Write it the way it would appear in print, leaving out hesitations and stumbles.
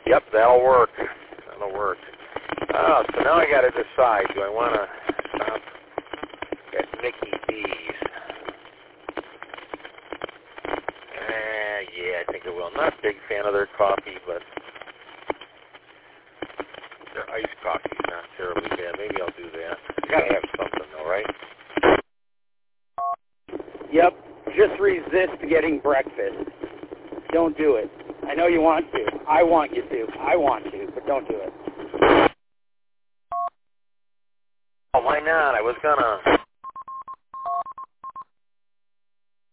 Yep, that'll work. That'll work. Oh, so now I got to decide. Do I want to stop at Mickey D's? Yeah, I think I will. Not a big fan of their coffee, but their iced coffee is not terribly bad. Maybe I'll do that. I got to have something, though, right? Yep. Just resist getting breakfast. Don't do it. I know you want to. I want you to. I want to, but don't do it. Oh, why not? I was gonna